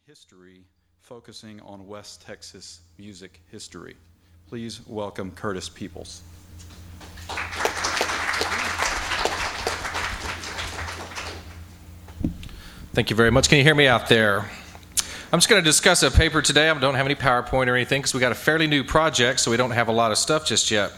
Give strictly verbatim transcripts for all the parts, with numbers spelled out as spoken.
history, focusing on West Texas music history. Please welcome Curtis Peoples. Thank you very much. Can you hear me out there? I'm just going to discuss a paper today. I don't have any PowerPoint or anything because we got a fairly new project, so we don't have a lot of stuff just yet.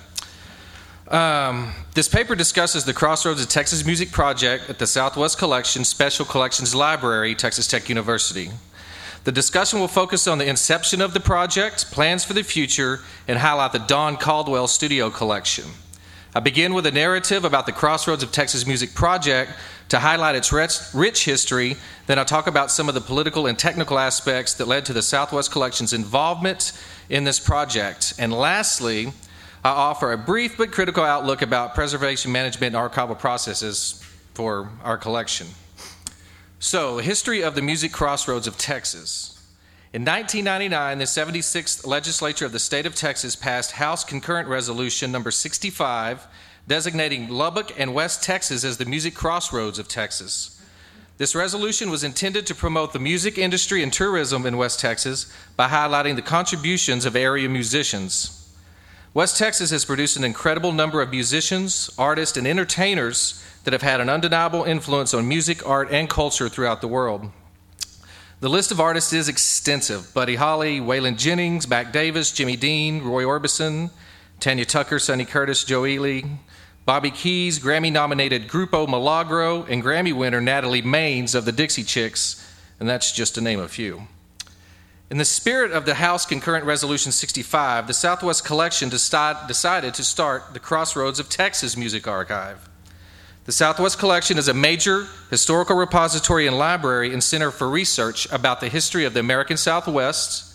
Um, this paper discusses the Crossroads of Texas Music Project at the Southwest Collection Special Collections Library, Texas Tech University. The discussion will focus on the inception of the project, plans for the future, and highlight the Don Caldwell Studio Collection. I begin with a narrative about the Crossroads of Texas Music Project to highlight its rich history. Then I'll talk about some of the political and technical aspects that led to the Southwest Collection's involvement in this project. And lastly, I offer a brief but critical outlook about preservation management and archival processes for our collection. So, history of the music crossroads of Texas. In nineteen ninety-nine, the seventy-sixth Legislature of the state of Texas passed House Concurrent Resolution number sixty-five, designating Lubbock and West Texas as the music crossroads of Texas. This resolution was intended to promote the music industry and tourism in West Texas by highlighting the contributions of area musicians. West Texas has produced an incredible number of musicians, artists, and entertainers that have had an undeniable influence on music, art, and culture throughout the world. The list of artists is extensive. Buddy Holly, Waylon Jennings, Mac Davis, Jimmy Dean, Roy Orbison, Tanya Tucker, Sonny Curtis, Joe Ely, Bobby Keys, Grammy-nominated Grupo Milagro, and Grammy winner Natalie Maines of the Dixie Chicks, and that's just to name a few. In the spirit of the House Concurrent Resolution sixty-five, the Southwest Collection decide, decided to start the Crossroads of Texas Music Archive. The Southwest Collection is a major historical repository and library and center for research about the history of the American Southwest.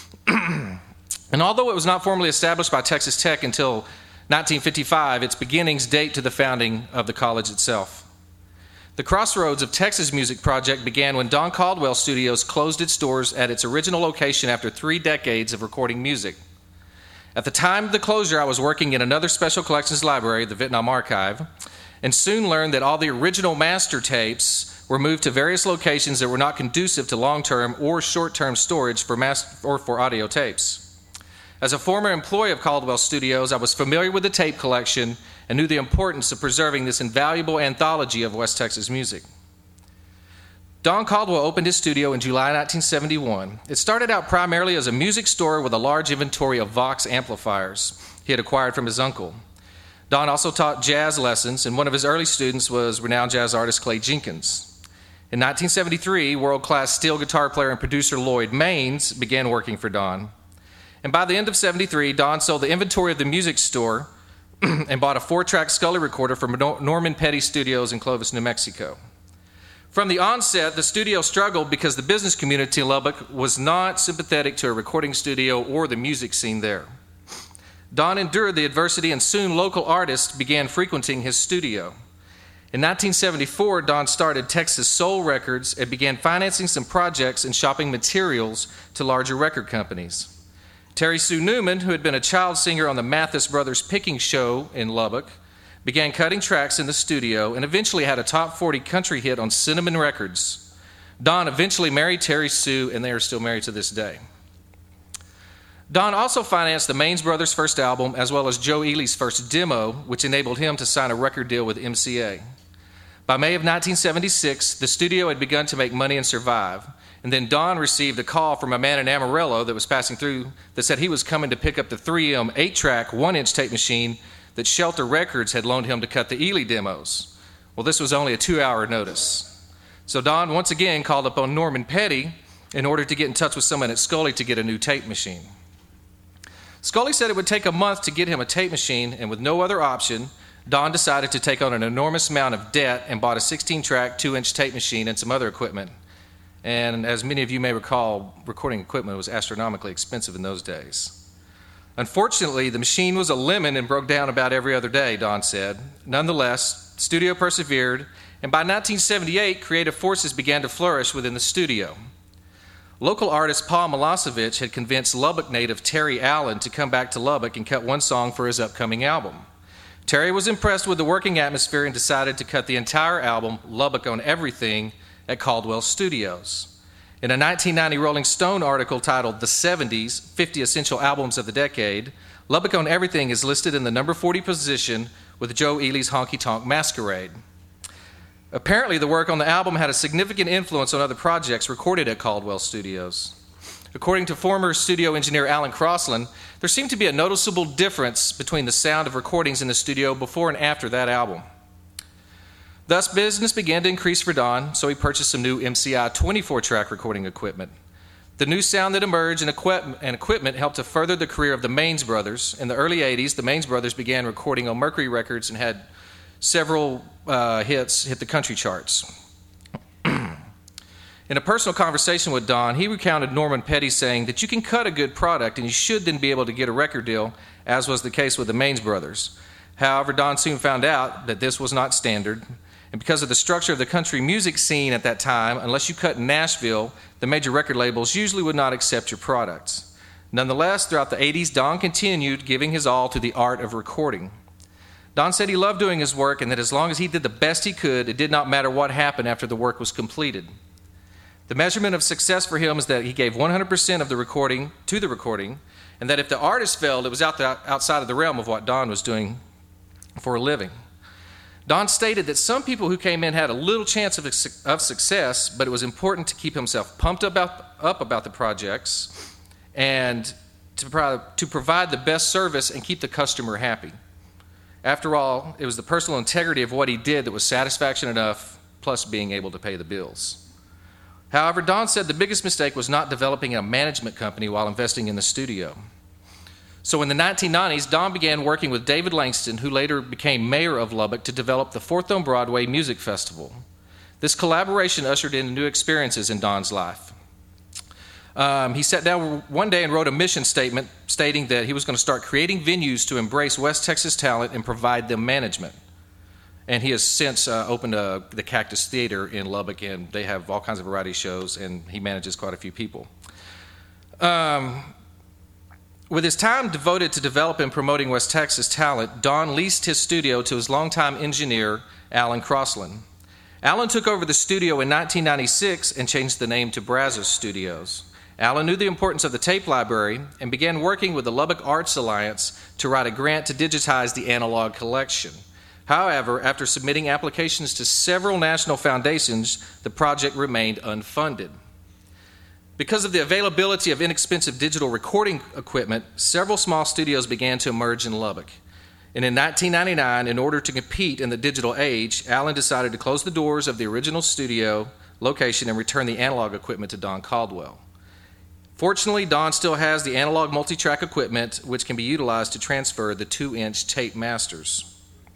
And although it was not formally established by Texas Tech until nineteen fifty-five, its beginnings date to the founding of the college itself. The Crossroads of Texas Music Project began when Don Caldwell Studios closed its doors at its original location after three decades of recording music. At the time of the closure, I was working in another special collections library, the Vietnam Archive, and soon learned that all the original master tapes were moved to various locations that were not conducive to long-term or short-term storage for mass or for audio tapes. As a former employee of Caldwell Studios, I was familiar with the tape collection and knew the importance of preserving this invaluable anthology of West Texas music. Don Caldwell opened his studio in July nineteen seventy-one. It started out primarily as a music store with a large inventory of Vox amplifiers he had acquired from his uncle. Don also taught jazz lessons, and one of his early students was renowned jazz artist Clay Jenkins. In nineteen seventy-three, world-class steel guitar player and producer Lloyd Maines began working for Don. And by the end of seventy-three, Don sold the inventory of the music store and bought a four-track Scully recorder from Norman Petty Studios in Clovis, New Mexico. From the onset, the studio struggled because the business community in Lubbock was not sympathetic to a recording studio or the music scene there. Don endured the adversity, and soon local artists began frequenting his studio. In nineteen seventy-four, Don started Texas Soul Records and began financing some projects and shopping materials to larger record companies. Terry Sue Newman, who had been a child singer on the Mathis Brothers Picking Show in Lubbock, began cutting tracks in the studio and eventually had a top forty country hit on Cinnamon Records. Don eventually married Terry Sue, and they are still married to this day. Don also financed the Maines Brothers' first album, as well as Joe Ely's first demo, which enabled him to sign a record deal with M C A. By May of nineteen seventy-six, the studio had begun to make money and survive. And then Don received a call from a man in Amarillo that was passing through that said he was coming to pick up the three M eight-track, one-inch tape machine that Shelter Records had loaned him to cut the Ely demos. Well, this was only a two-hour notice. So Don once again called upon Norman Petty in order to get in touch with someone at Scully to get a new tape machine. Scully said it would take a month to get him a tape machine, and with no other option, Don decided to take on an enormous amount of debt and bought a sixteen-track, two-inch tape machine and some other equipment. And as many of you may recall, recording equipment was astronomically expensive in those days. Unfortunately, the machine was a lemon and broke down about every other day, Don said. Nonetheless, the studio persevered, and by nineteen seventy-eight, creative forces began to flourish within the studio. Local artist Paul Milosevic had convinced Lubbock native Terry Allen to come back to Lubbock and cut one song for his upcoming album. Terry was impressed with the working atmosphere and decided to cut the entire album, Lubbock on Everything, at Caldwell Studios. In a nineteen ninety Rolling Stone article titled The seventies, fifty Essential Albums of the Decade, Lubbock on Everything is listed in the number forty position with Joe Ely's Honky Tonk Masquerade. Apparently, the work on the album had a significant influence on other projects recorded at Caldwell Studios. According to former studio engineer Alan Crosland, there seemed to be a noticeable difference between the sound of recordings in the studio before and after that album. Thus, business began to increase for Don, so he purchased some new M C I twenty-four track recording equipment. The new sound that emerged and equip- and equipment helped to further the career of the Maines Brothers. In the early eighties, the Maines Brothers began recording on Mercury Records and had several uh, hits hit the country charts. In a personal conversation with Don, he recounted Norman Petty saying that you can cut a good product and you should then be able to get a record deal, as was the case with the Maines Brothers. However, Don soon found out that this was not standard. And because of the structure of the country music scene at that time, unless you cut in Nashville, the major record labels usually would not accept your products. Nonetheless, throughout the eighties, Don continued giving his all to the art of recording. Don said he loved doing his work and that as long as he did the best he could, it did not matter what happened after the work was completed. The measurement of success for him is that he gave one hundred percent of the recording to the recording, and that if the artist failed, it was out the, outside of the realm of what Don was doing for a living. Don stated that some people who came in had a little chance of, of success, but it was important to keep himself pumped about, up about the projects and to, pro- to provide the best service and keep the customer happy. After all, it was the personal integrity of what he did that was satisfaction enough, plus being able to pay the bills. However, Don said the biggest mistake was not developing a management company while investing in the studio. So in the nineteen nineties, Don began working with David Langston, who later became mayor of Lubbock, to develop the Fourth on Broadway Music Festival. This collaboration ushered in new experiences in Don's life. Um, he sat down one day and wrote a mission statement stating that he was going to start creating venues to embrace West Texas talent and provide them management. And he has since uh, opened uh, the Cactus Theater in Lubbock, and they have all kinds of variety shows, and he manages quite a few people. Um, with his time devoted to developing and promoting West Texas talent, Don leased his studio to his longtime engineer, Alan Crosland. Alan took over the studio in nineteen ninety-six and changed the name to Brazos Studios. Alan knew the importance of the tape library and began working with the Lubbock Arts Alliance to write a grant to digitize the analog collection. However, after submitting applications to several national foundations, the project remained unfunded. Because of the availability of inexpensive digital recording equipment, several small studios began to emerge in Lubbock. And in nineteen ninety-nine, in order to compete in the digital age, Alan decided to close the doors of the original studio location and return the analog equipment to Don Caldwell. Fortunately, Don still has the analog multi-track equipment, which can be utilized to transfer the two-inch tape masters.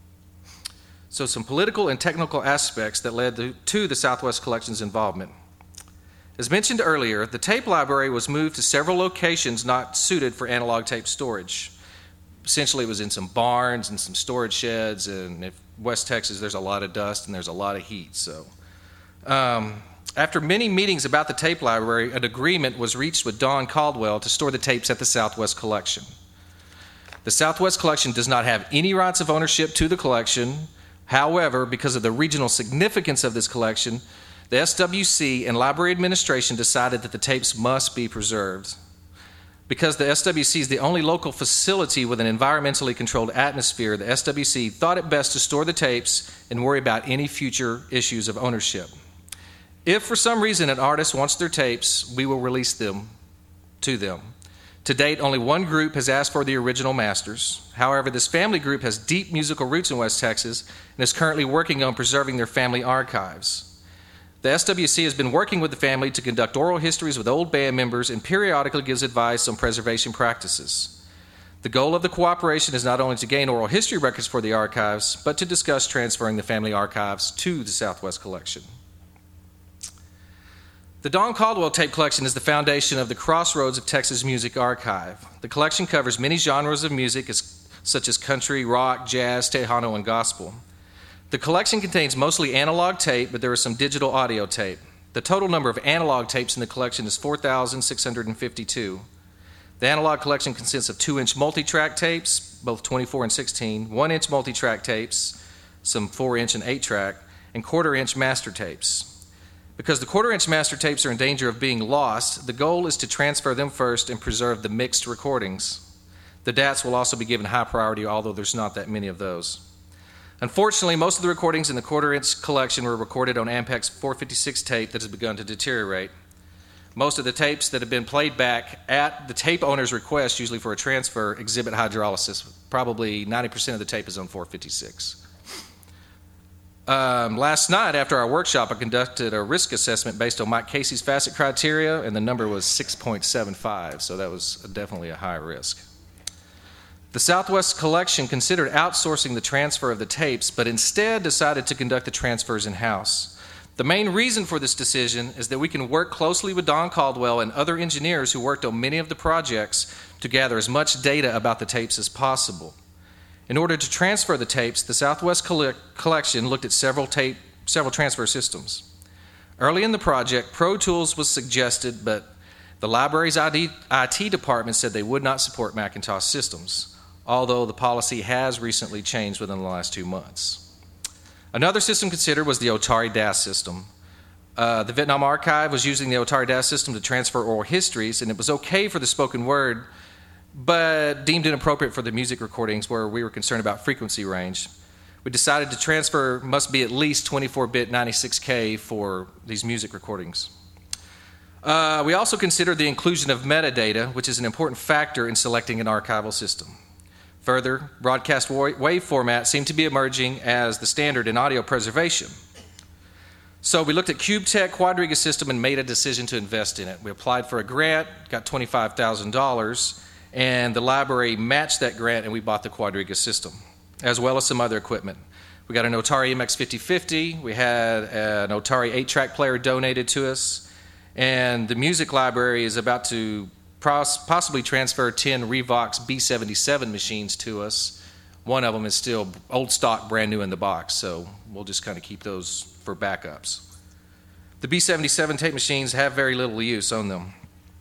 So some political and technical aspects that led to the Southwest Collection's involvement. As mentioned earlier, the tape library was moved to several locations not suited for analog tape storage. Essentially, it was in some barns and some storage sheds, and in West Texas, there's a lot of dust and there's a lot of heat. So, um, after many meetings about the tape library, an agreement was reached with Don Caldwell to store the tapes at the Southwest Collection. The Southwest Collection does not have any rights of ownership to the collection. However, because of the regional significance of this collection, the S W C and Library Administration decided that the tapes must be preserved. Because the S W C is the only local facility with an environmentally controlled atmosphere, the S W C thought it best to store the tapes and worry about any future issues of ownership. If for some reason an artist wants their tapes, we will release them to them. To date, only one group has asked for the original masters. However, this family group has deep musical roots in West Texas and is currently working on preserving their family archives. The S W C has been working with the family to conduct oral histories with old band members and periodically gives advice on preservation practices. The goal of the cooperation is not only to gain oral history records for the archives, but to discuss transferring the family archives to the Southwest Collection. The Don Caldwell Tape Collection is the foundation of the Crossroads of Texas Music Archive. The collection covers many genres of music, as, such as country, rock, jazz, Tejano, and gospel. The collection contains mostly analog tape, but there is some digital audio tape. The total number of analog tapes in the collection is four thousand six hundred fifty-two. The analog collection consists of two-inch multi-track tapes, both twenty-four and sixteen, one-inch multi-track tapes, some four-inch and eight-track, and quarter-inch master tapes. Because the quarter-inch master tapes are in danger of being lost, the goal is to transfer them first and preserve the mixed recordings. The D A Ts will also be given high priority, although there's not that many of those. Unfortunately, most of the recordings in the quarter-inch collection were recorded on Ampec's four fifty-six tape that has begun to deteriorate. Most of the tapes that have been played back at the tape owner's request, usually for a transfer, exhibit hydrolysis. Probably ninety percent of the tape is on four fifty-six. Um, last night, after our workshop, I conducted a risk assessment based on Mike Casey's facet criteria, and the number was six point seven five, so that was definitely a high risk. The Southwest Collection considered outsourcing the transfer of the tapes, but instead decided to conduct the transfers in-house. The main reason for this decision is that we can work closely with Don Caldwell and other engineers who worked on many of the projects to gather as much data about the tapes as possible. In order to transfer the tapes, the Southwest Colle- Collection looked at several tape, several transfer systems. Early in the project, Pro Tools was suggested, but the library's I T department said they would not support Macintosh systems, although the policy has recently changed within the last two months. Another system considered was the Otari D A S system. Uh, the Vietnam Archive was using the Otari D A S system to transfer oral histories, and it was okay for the spoken word, but deemed inappropriate for the music recordings where we were concerned about frequency range. We decided to transfer must be at least twenty-four bit ninety-six K for these music recordings. Uh, we also considered the inclusion of metadata, which is an important factor in selecting an archival system. Further, broadcast wave format seemed to be emerging as the standard in audio preservation. So we looked at CubeTech Quadriga system and made a decision to invest in it. We applied for a grant, got twenty-five thousand dollars, and the library matched that grant, and we bought the Quadriga system, as well as some other equipment. We got an Otari M X fifty fifty, we had an Otari eight track player donated to us, and the music library is about to possibly transfer ten Revox B seventy-seven machines to us. One of them is still old stock, brand new in the box, so we'll just kind of keep those for backups. The B seventy-seven tape machines have very little use on them.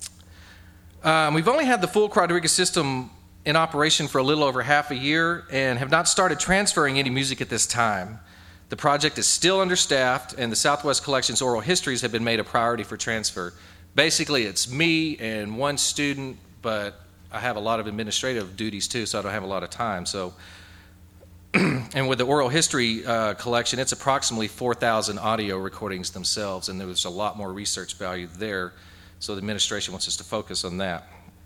Um, we've only had the full Quadriga system in operation for a little over half a year and have not started transferring any music at this time. The project is still understaffed, and the Southwest Collection's oral histories have been made a priority for transfer. Basically, it's me and one student, but I have a lot of administrative duties too, so I don't have a lot of time. So, and with the oral history uh, collection, it's approximately four thousand audio recordings themselves, and there's a lot more research value there. So the administration wants us to focus on that.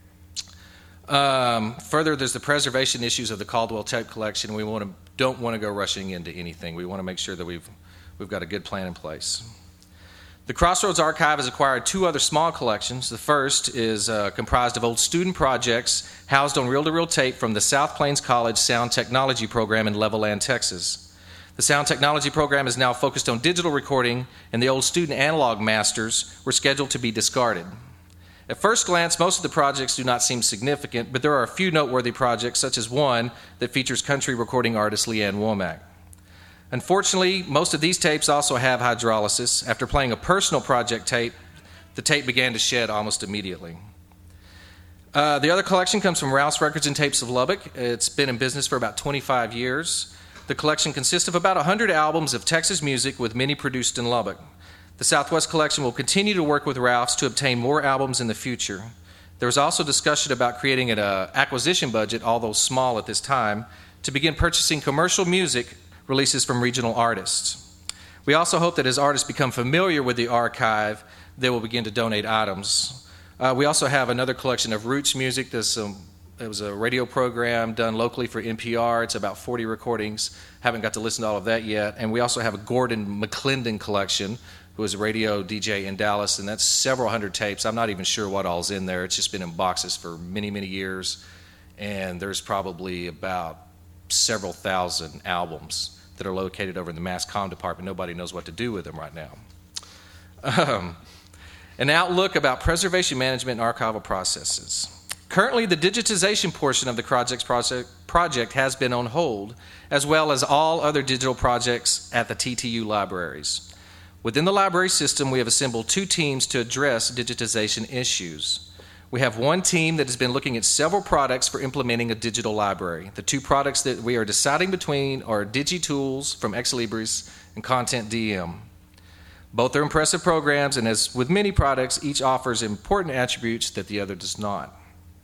Um, further, there's the preservation issues of the Caldwell tape collection. We want to, don't want to go rushing into anything. We want to make sure that we've, we've got a good plan in place. The Crossroads Archive has acquired two other small collections. The first is uh, comprised of old student projects housed on reel-to-reel tape from the South Plains College Sound Technology Program in Levelland, Texas. The Sound Technology Program is now focused on digital recording, and the old student analog masters were scheduled to be discarded. At first glance, most of the projects do not seem significant, but there are a few noteworthy projects, such as one that features country recording artist Leanne Womack. Unfortunately, most of these tapes also have hydrolysis. After playing a personal project tape, the tape began to shed almost immediately. Uh, the other collection comes from Rouse Records and Tapes of Lubbock. It's been in business for about twenty-five years. The collection consists of about one hundred albums of Texas music, with many produced in Lubbock. The Southwest Collection will continue to work with Rouse to obtain more albums in the future. There was also discussion about creating an uh, acquisition budget, although small at this time, to begin purchasing commercial music releases from regional artists. We also hope that as artists become familiar with the archive, they will begin to donate items. Uh, we also have another collection of roots music. There's um, It was a radio program done locally for N P R. It's about forty recordings. Haven't got to listen to all of that yet. And we also have a Gordon McClendon collection, who was a radio D J in Dallas, and that's several hundred tapes. I'm not even sure what all's in there. It's just been in boxes for many, many years. And there's probably about several thousand albums that are located over in the Mass Comm department. Nobody knows what to do with them right now. Um, an outlook about preservation management and archival processes. Currently, the digitization portion of the project's project, project has been on hold, as well as all other digital projects at the T T U libraries. Within the library system, we have assembled two teams to address digitization issues. We have one team that has been looking at several products for implementing a digital library. The two products that we are deciding between are DigiTools from Ex Libris and Content D M. Both are impressive programs, and as with many products, each offers important attributes that the other does not.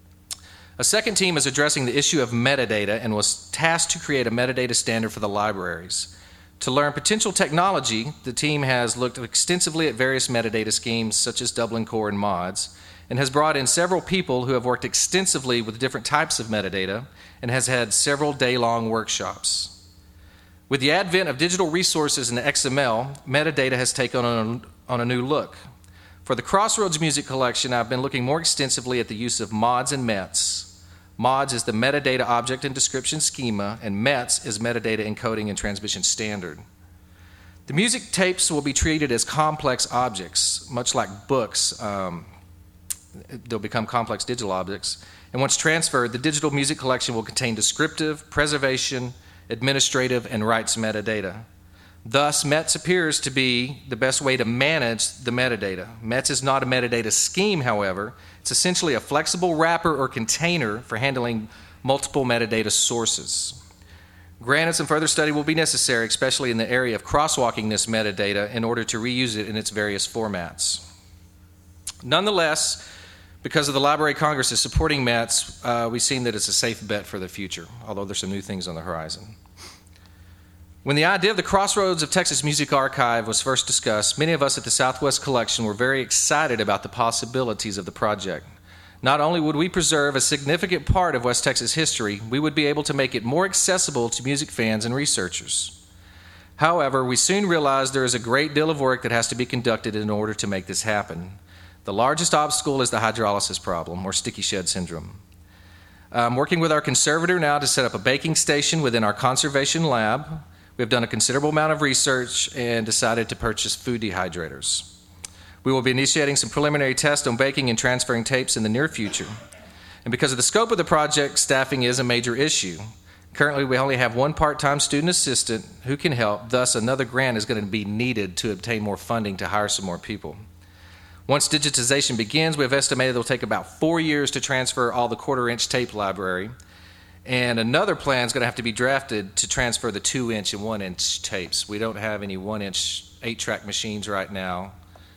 A second team is addressing the issue of metadata and was tasked to create a metadata standard for the libraries. To learn potential technology, the team has looked extensively at various metadata schemes such as Dublin Core and MODS, and has brought in several people who have worked extensively with different types of metadata and has had several day-long workshops. With the advent of digital resources in X M L, metadata has taken on a, on a new look. For the Crossroads Music Collection, I've been looking more extensively at the use of MODS and METs. MODS is the metadata object and description schema, and METs is metadata encoding and transmission standard. The music tapes will be treated as complex objects, much like books. Um, they'll become complex digital objects. And once transferred, the digital music collection will contain descriptive, preservation, administrative, and rights metadata. Thus, METs appears to be the best way to manage the metadata. METs is not a metadata scheme, however. It's essentially a flexible wrapper or container for handling multiple metadata sources. Granted, some further study will be necessary, especially in the area of crosswalking this metadata in order to reuse it in its various formats. Nonetheless, because of the Library of Congress is supporting METs, uh, we've seen that it's a safe bet for the future, although there's some new things on the horizon. When the idea of the Crossroads of Texas Music Archive was first discussed, many of us at the Southwest Collection were very excited about the possibilities of the project. Not only would we preserve a significant part of West Texas history, we would be able to make it more accessible to music fans and researchers. However, we soon realized there is a great deal of work that has to be conducted in order to make this happen. The largest obstacle is the hydrolysis problem, or sticky shed syndrome. I'm working with our conservator now to set up a baking station within our conservation lab. We have done a considerable amount of research and decided to purchase food dehydrators. We will be initiating some preliminary tests on baking and transferring tapes in the near future. And because of the scope of the project, staffing is a major issue. Currently, we only have one part-time student assistant who can help, thus another grant is going to be needed to obtain more funding to hire some more people. Once digitization begins, we have estimated it will take about four years to transfer all the quarter-inch tape library. And another plan is going to have to be drafted to transfer the two-inch and one-inch tapes. We don't have any one-inch eight-track machines right now,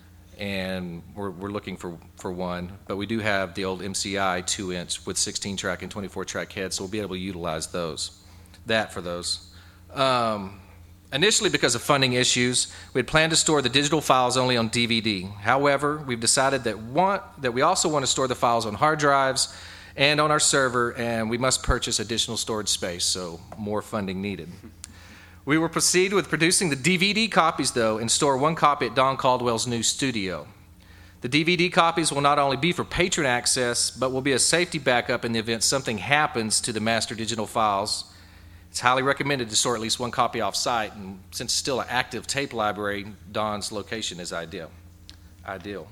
and we're, we're looking for, for one. But we do have the old M C I two-inch with sixteen-track and twenty-four-track heads, so we'll be able to utilize those, that for those. Um, initially, because of funding issues, we had planned to store the digital files only on D V D. However, we've decided that, one, that we also want to store the files on hard drives and on our server, and we must purchase additional storage space, so more funding needed. We will proceed with producing the D V D copies, though, and store one copy at Don Caldwell's new studio. The D V D copies will not only be for patron access, but will be a safety backup in the event something happens to the master digital files. It's highly recommended to store at least one copy off-site, and since it's still an active tape library, Don's location is ideal. Ideal.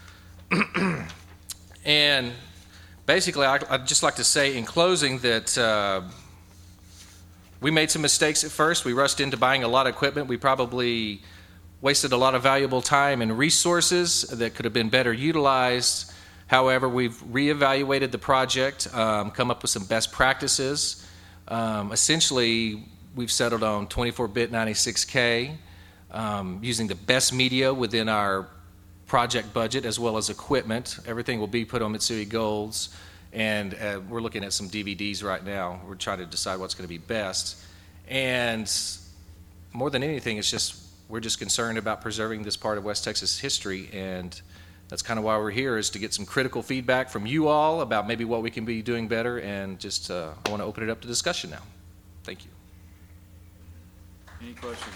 And basically, I'd just like to say in closing that uh, we made some mistakes at first. We rushed into buying a lot of equipment. We probably wasted a lot of valuable time and resources that could have been better utilized. However, we've reevaluated the project, um, come up with some best practices. Um, essentially, we've settled on twenty-four bit ninety-six K, um, using the best media within our project budget as well as equipment. Everything will be put on Mitsui Golds, and uh, we're looking at some D V Ds right now. We're trying to decide what's going to be best. And more than anything, it's just we're just concerned about preserving this part of West Texas history, and that's kind of why we're here, is to get some critical feedback from you all about maybe what we can be doing better, and just uh, I want to open it up to discussion now. Thank you. Any questions?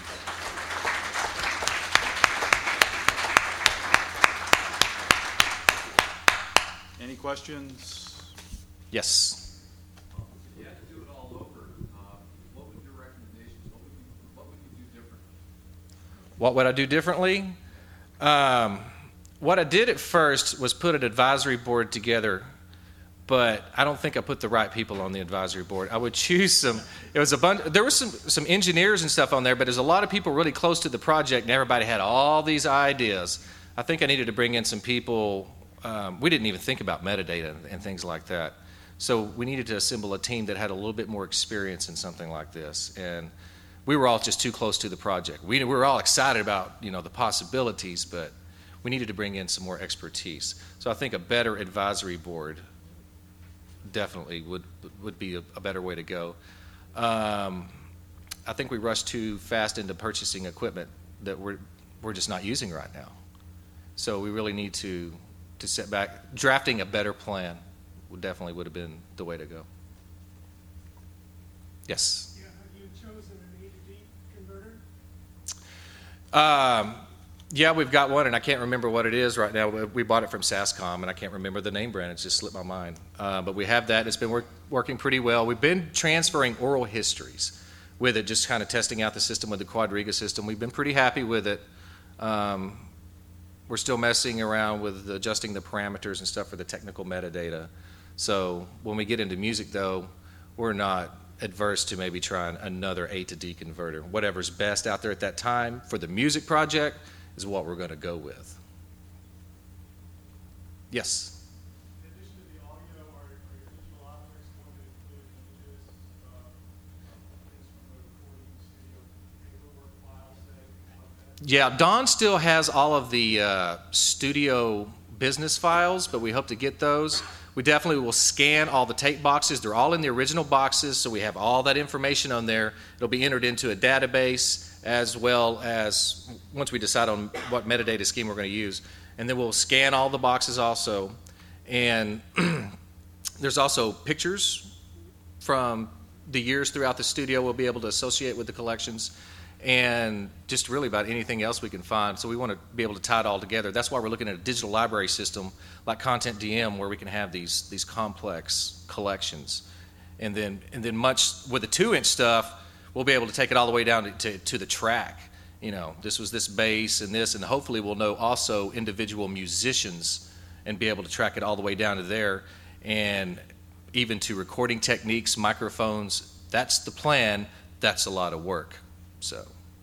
Any questions? Yes. Um, if you had to do it all over, uh, what would your recommendations? What would you What would you do different? What would I do differently? Um, what I did at first was put an advisory board together, but I don't think I put the right people on the advisory board. I would choose some. It was a bunch. There were some some engineers and stuff on there, but there's a lot of people really close to the project, and everybody had all these ideas. I think I needed to bring in some people. Um, we didn't even think about metadata and, and things like that. So we needed to assemble a team that had a little bit more experience in something like this. And we were all just too close to the project. We, we were all excited about, you know, the possibilities, but we needed to bring in some more expertise. So I think a better advisory board definitely would would be a, a better way to go. Um, I think we rushed too fast into purchasing equipment that we're we're just not using right now. So we really need to to set back. Drafting a better plan would definitely would have been the way to go. Yes. Yeah, have you chosen an A to D converter? Um, yeah, we've got one, and I can't remember what it is right now. We bought it from SASCOM, and I can't remember the name brand. It's just slipped my mind. Uh, but we have that. It's been work, working pretty well. We've been transferring oral histories with it, just kind of testing out the system with the Quadriga system. We've been pretty happy with it. Um, we're still messing around with adjusting the parameters and stuff for the technical metadata. So when we get into music, though, we're not adverse to maybe trying another A to D converter. Whatever's best out there at that time for the music project is what we're going to go with. Yes? In addition to the audio, are, are your digital objects going to include images, uh, things from the recording studio, paperwork files, say, like that? Yeah, Don still has all of the uh, studio business files, but we hope to get those. We definitely will scan all the tape boxes. They're all in the original boxes, so we have all that information on there. It'll be entered into a database, as well as once we decide on what metadata scheme we're going to use. And then we'll scan all the boxes also. And there's also pictures from the years throughout the studio we'll be able to associate with the collections, and just really about anything else we can find. So we want to be able to tie it all together. That's why we're looking at a digital library system like Content D M, where we can have these these complex collections. And then and then much with the two-inch stuff, we'll be able to take it all the way down to, to, to the track. You know, this was this bass and this, and hopefully we'll know also individual musicians and be able to track it all the way down to there, and even to recording techniques, microphones. That's the plan. That's a lot of work. So,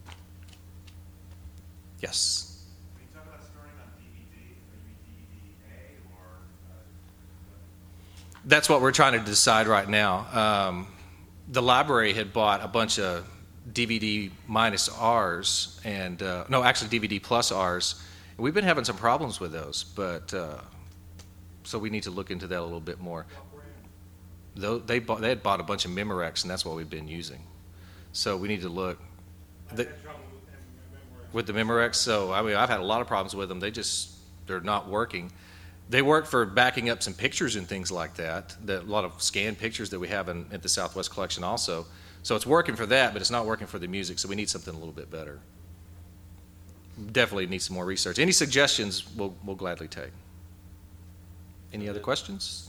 yes. When you talk about storing on D V D, are you D V D A or? Uh, That's what we're trying to decide right now. Um, the library had bought a bunch of D V D minus R's, and uh, no, actually D V D plus R's. And we've been having some problems with those, but uh, so we need to look into that a little bit more. Though they bought, they had bought a bunch of Memorex, and that's what we've been using. So we need to look. The, with the Memorex, so I mean, I've had a lot of problems with them. They just, they're not working. They work for backing up some pictures and things like that, that a lot of scanned pictures that we have in, at the Southwest Collection also. So it's working for that, but it's not working for the music, so we need something a little bit better. Definitely need some more research. Any suggestions, we'll, we'll gladly take. Any other questions?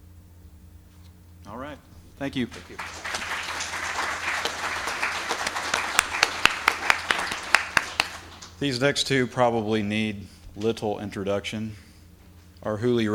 All right. Thank you. Thank you. These next two probably need little introduction. Our Hooli